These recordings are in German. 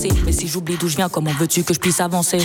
danser. Mais si j'oublie d'où je viens, comment veux-tu que je puisse avancer?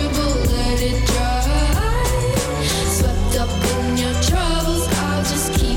Just keep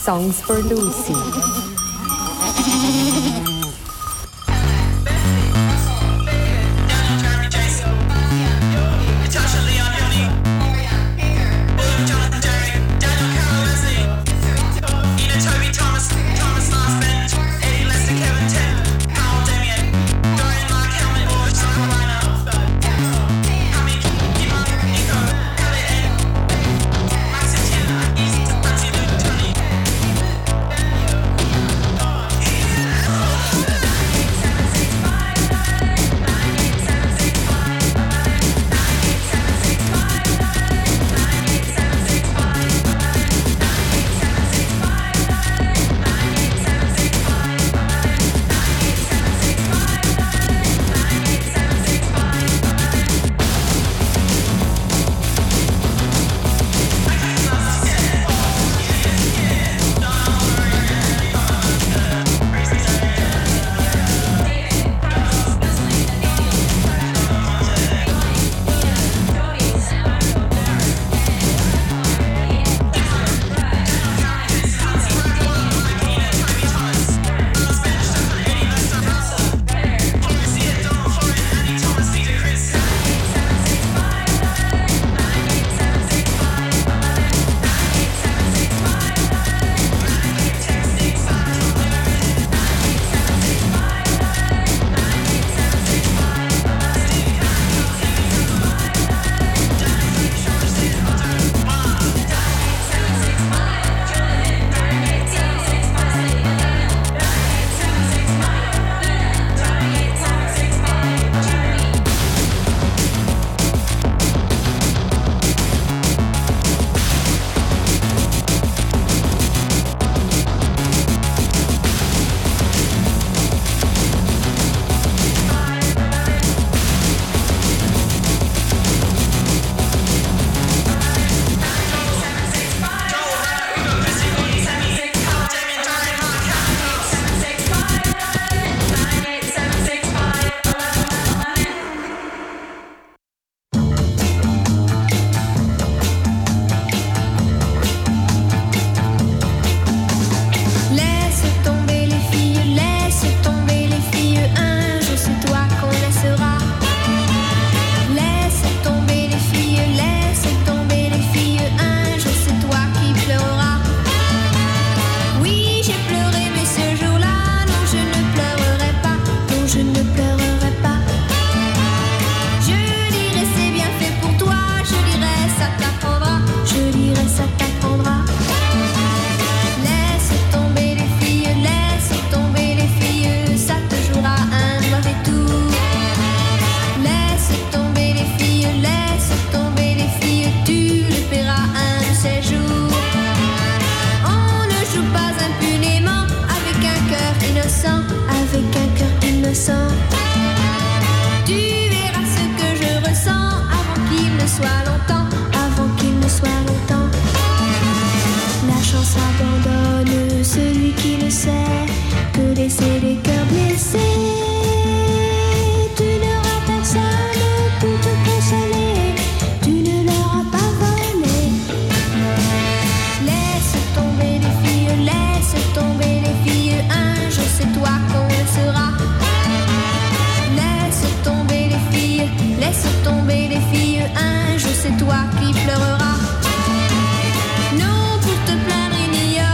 Songs for Lucy. C'est toi qui pleureras. Non, pour te plaindre, il n'y a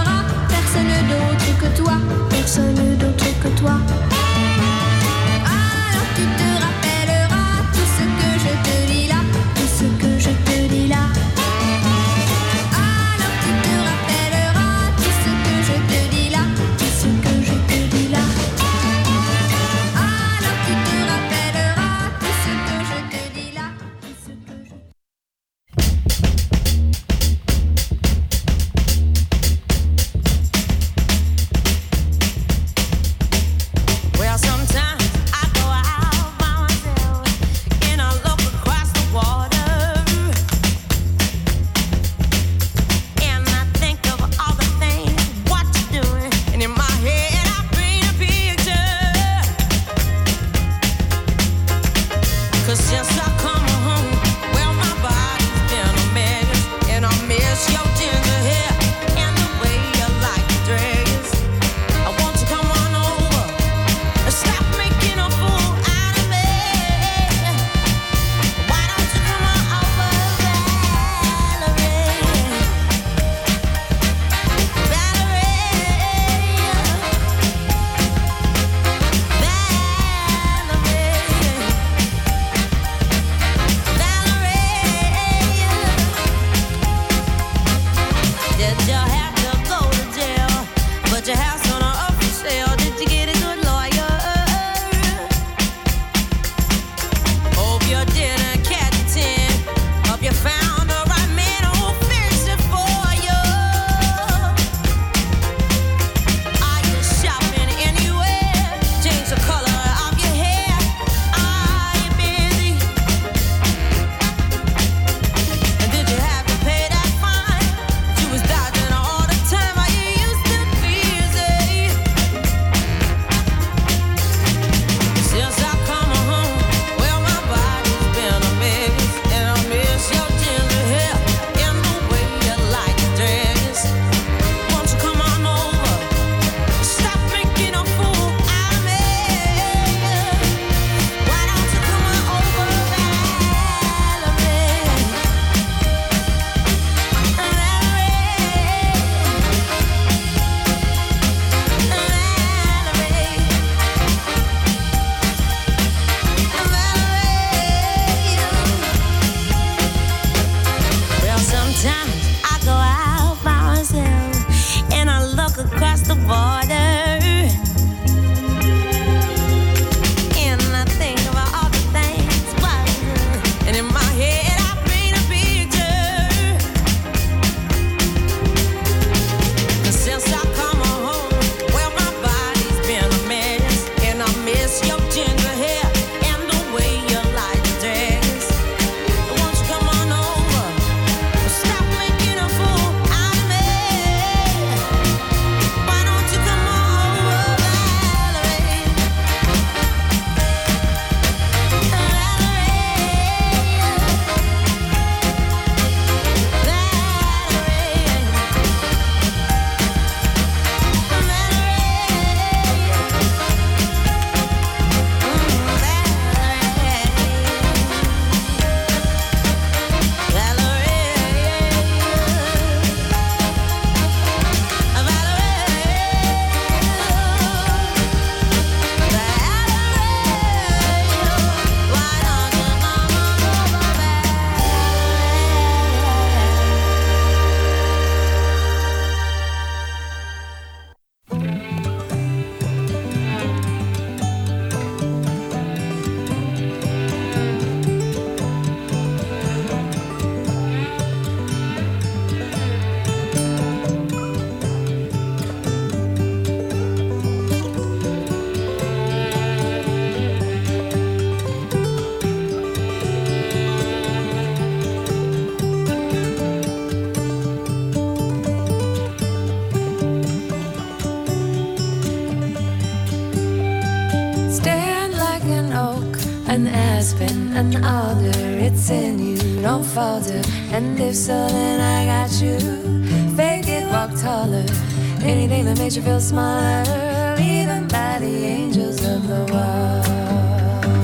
aspen, an alder, it's in you, don't falter. And if so, then I got you. Fake it, walk taller. Anything that makes you feel smaller, even by the angels of the world.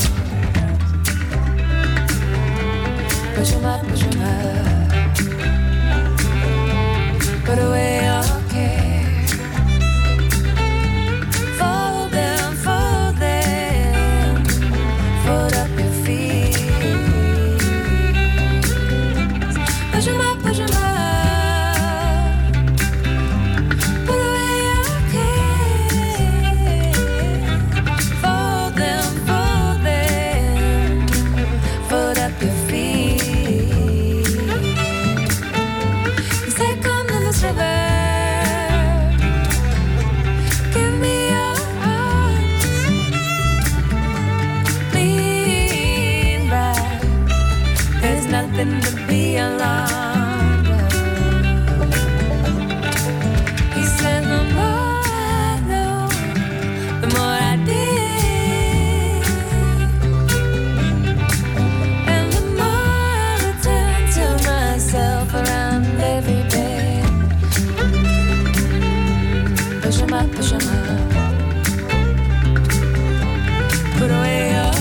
Push 'em up, push 'em up. Put away all care. Fold them, fold them. Fold up your feet. Push 'em up, push 'em up. Nothing to be alarmed of. He said the more I know, the more I did, and the more I return to myself around every day. Push 'em up, push 'em up. Put away your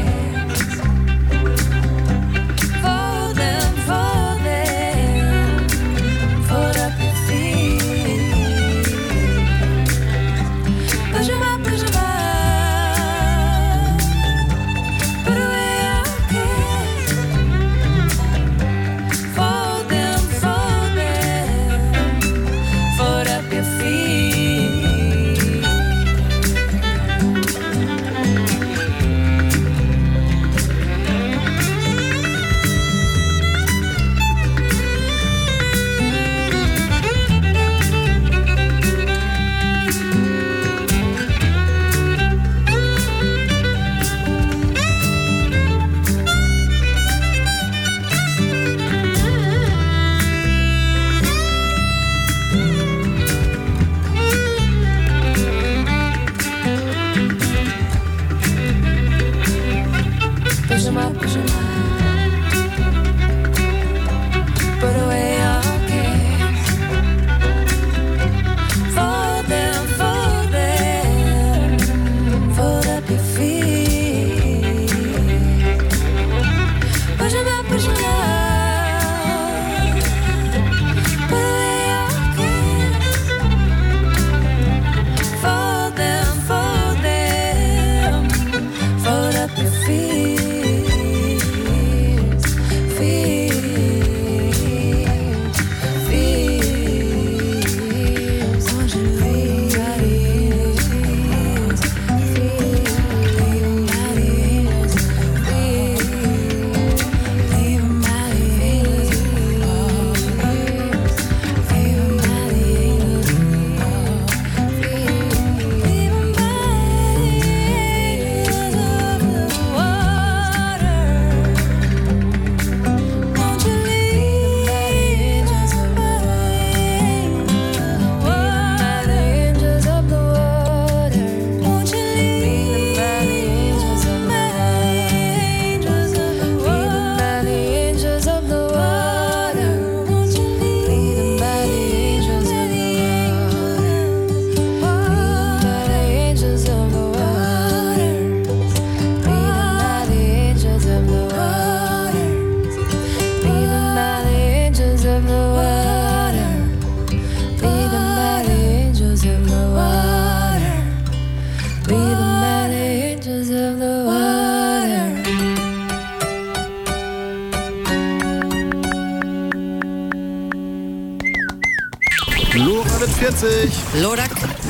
Lora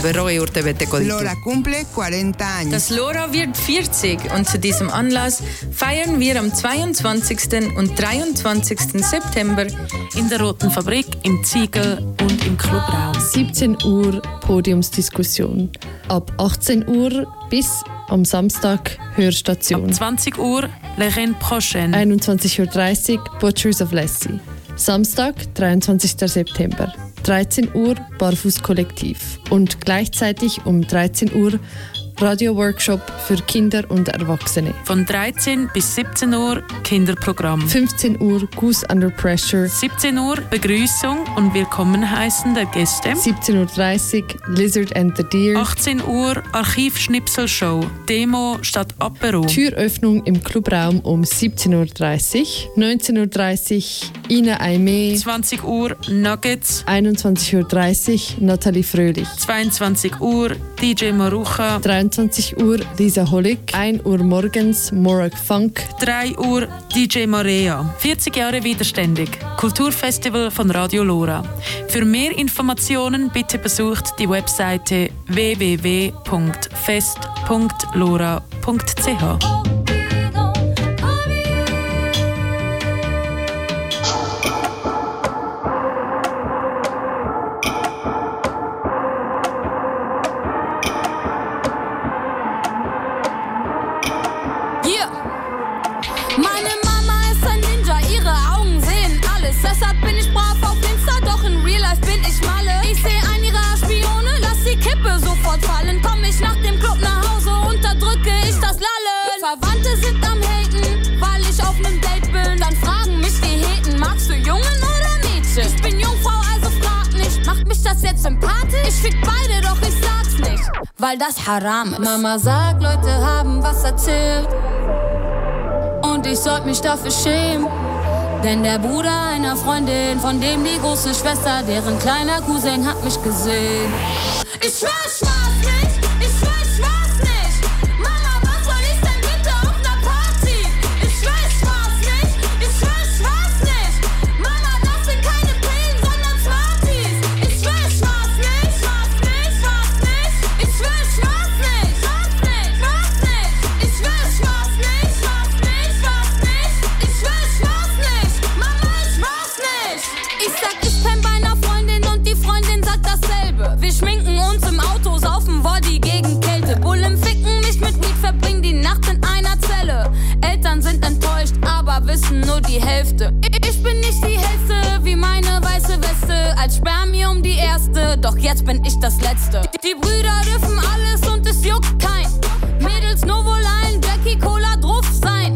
Lora cumple 40 años. Das Lora wird 40 und zu diesem Anlass feiern wir am 22. und 23. September in der Roten Fabrik, im Ziegel und im Clubraum. 17 Uhr Podiumsdiskussion. Ab 18 Uhr bis am Samstag Hörstation. Ab 20 Uhr Les Reines Prochaines. 21.30 Uhr Butchers of Lassie. Samstag, 23. September. 13 Uhr Barfußkollektiv und gleichzeitig um 13 Uhr Radio-Workshop für Kinder und Erwachsene. Von 13 bis 17 Uhr Kinderprogramm. 15 Uhr Goose Under Pressure. 17 Uhr Begrüßung und Willkommen heißen der Gäste. 17.30 Uhr Lizard and the Deer. 18 Uhr Archivschnipselshow. Demo statt Apero. Türöffnung im Clubraum um 17.30 Uhr. 19.30 Uhr Ina Aimee. 20 Uhr Nuggets. 21.30 Uhr Nathalie Fröhlich. 22 Uhr DJ Marucha. 23 Uhr Lisa Hollig. 1 Uhr morgens Morag Funk. 3 Uhr DJ Marea. 40 Jahre widerständig. Kulturfestival von Radio Lora. Für mehr Informationen bitte besucht die Webseite www.fest.lora.ch. Nach dem Club nach Hause unterdrücke ich das Lallen. Verwandte sind am Haten, weil ich auf nem Date bin. Dann fragen mich die Heten, magst du Jungen oder Mädchen? Ich bin Jungfrau, also frag nicht. Macht mich das jetzt sympathisch? Ich fick beide, doch ich sag's nicht, weil das Haram ist. Mama sagt, Leute haben was erzählt und ich sollte mich dafür schämen. Denn der Bruder einer Freundin, von dem die große Schwester, deren kleiner Cousin hat mich gesehen. Ich schwör, ich war's nicht. Ich schwör, ich war's nicht. Mama, was soll ich denn bitte auf ner Party? Ich schwör, ich war's nicht. Ich schwör, ich war's nicht. Mama, das sind keine Pillen, sondern Smarties. Ich schwör, ich war's nicht. War's nicht, war's nicht. Ich schwör, ich war's nicht. War's nicht, war's nicht. Ich schwör, ich war's nicht. War's nicht, war's nicht. Ich schwör, ich war's nicht. Mama, ich war's nicht. Ich sag, ich penn bei einer Freundin und die Freundin sagt dasselbe. Wir schminken uns im Auto, saufen Body gegen Kälte. Bullen ficken mich mit Weed, verbringen die Nacht in einer Zelle. Eltern sind enttäuscht, aber wissen nur die Hälfte. Ich bin nicht die Hälfte wie meine weiße Weste. Als Spermium die erste, doch jetzt bin ich das Letzte. Die Brüder dürfen alles und es juckt kein. Mädels Novoline, Jackie Cola, drauf sein.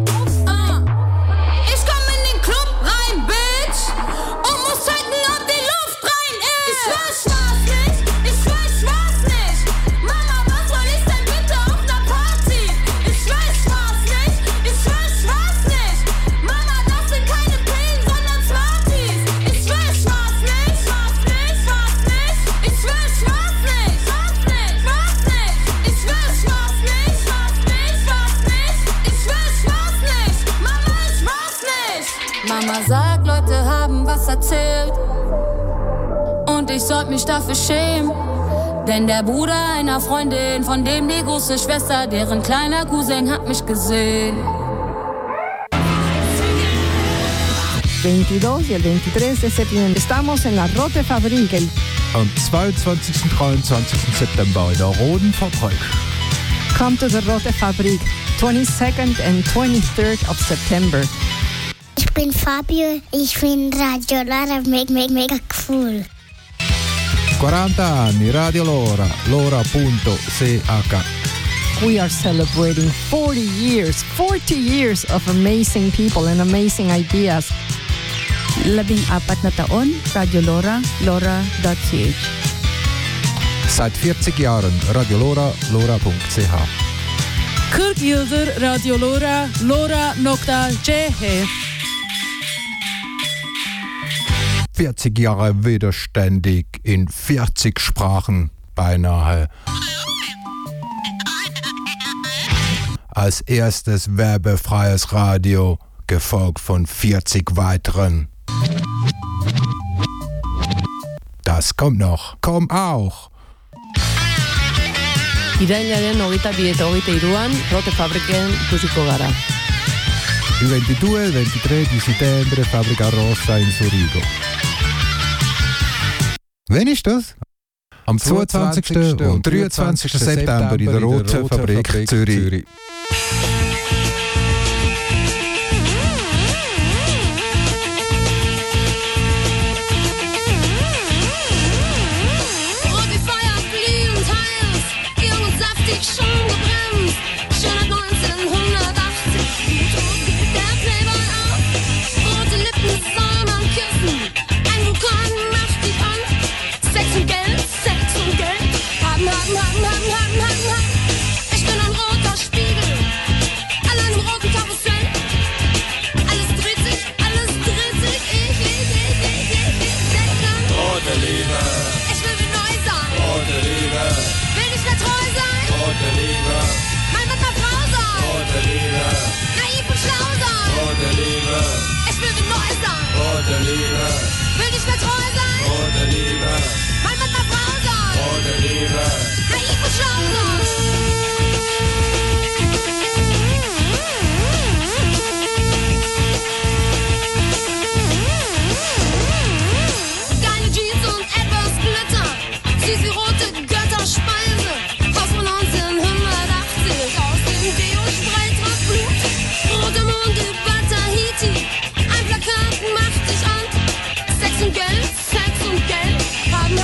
Ich komm in den Club rein, Bitch, und muss checken, ob die Luft rein ist. Ich schwör, ich war's nicht. Ich schwör, ich war's nicht. Mama, was soll ich denn bitte auf ner Party? Ich schwör, ich war's nicht. Ich schwör, ich war's nicht. Mama, das sind keine Pillen, sondern Smarties. Ich schwör, ich war's nicht. War's nicht, war's nicht. Ich schwör, ich war's nicht. War's nicht, war's nicht. Ich schwör, ich war's nicht. War's nicht, war's nicht. Ich schwör, ich war's nicht. Mama, ich war's nicht. Mama sagt, Leute haben was erzählt und ich sollte mich dafür schämen. Denn der Bruder einer Freundin, von dem die große Schwester, deren kleiner Cousin hat mich gesehen. 22 y el 23 de septiembre. Estamos en la Rote Fabrik. Am 22. und 23. September in der Roten Fabrik. Come to the Rote Fabrik, 22nd and 23rd of September. Ich bin Fabio, ich finde Radio Lora mega cool. 40 anni, Radio Lora, lora.ch. We are celebrating 40 years of amazing people and amazing ideas. 14 na taon, Radio Lora, lora.ch. Seit 40 Jahren Radio Lora, lora.ch. Kurt Gilder, Radio Lora, lora.ch. 40 Jahre widerständig in 40 Sprachen beinahe. Als erstes werbefreies Radio, gefolgt von 40 weiteren. Das kommt noch. Komm auch. Irailaren 22 eta 23an Rote Fabriken ikusiko gara. Il 22 e 23 di settembre Fabbrica Rossa in Zurigo. Wann ist das? Am 22. und 23. September in der Roten Fabrik Zürich. Rote Feuer, glühend heiß, ihr saftig schon süß wie rote Götterspeise. Aus von 1980, aus dem Deo-Spray tragt Blut. Roter Mond über Tahiti, ein Plakat macht dich an. Sex und Geld, Sex und Geld. Haben.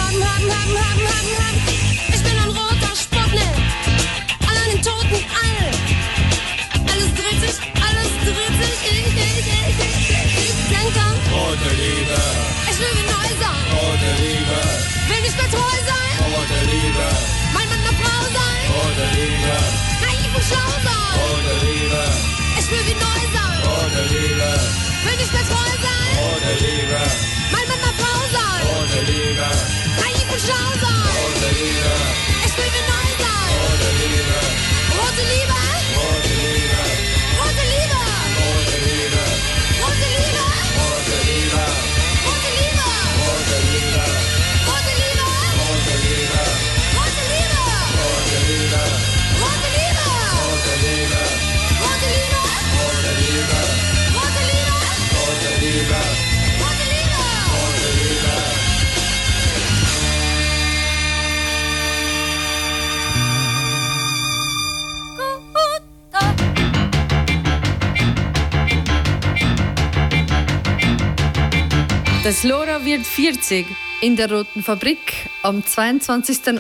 Ich bin ein roter Sputnik, all an den toten All. Alles dreht sich, ich denk an rote Liebe. Ich will wie neu sein, Rote Liebe. will nicht mehr treu sein, Rote Liebe. mein Mann eine Frau sein, Rote Liebe. naiv und schlau sein. Rote Liebe. Ich will wie neu sein, Rote Liebe. will nicht mehr treu sein, Rote Liebe. mein Mann eine Frau sein, Rote Liebe. naiv und schlau sein. Rote Liebe. Ich will wie neu sein, Rote Liebe. rote Liebe, Rote Liebe. rote Liebe, Rote Liebe. rote Liebe, Rote Liebe. rote Liebe, Rote Liebe. rote Liebe, Rote Liebe. rote Liebe, Rote Liebe. rote Liebe, Rote Liebe. rote Liebe, Rote Liebe. rote Liebe, Rote Liebe. rote Liebe. Rote Liebe. Das Lora wird 40. In der Roten Fabrik am 22.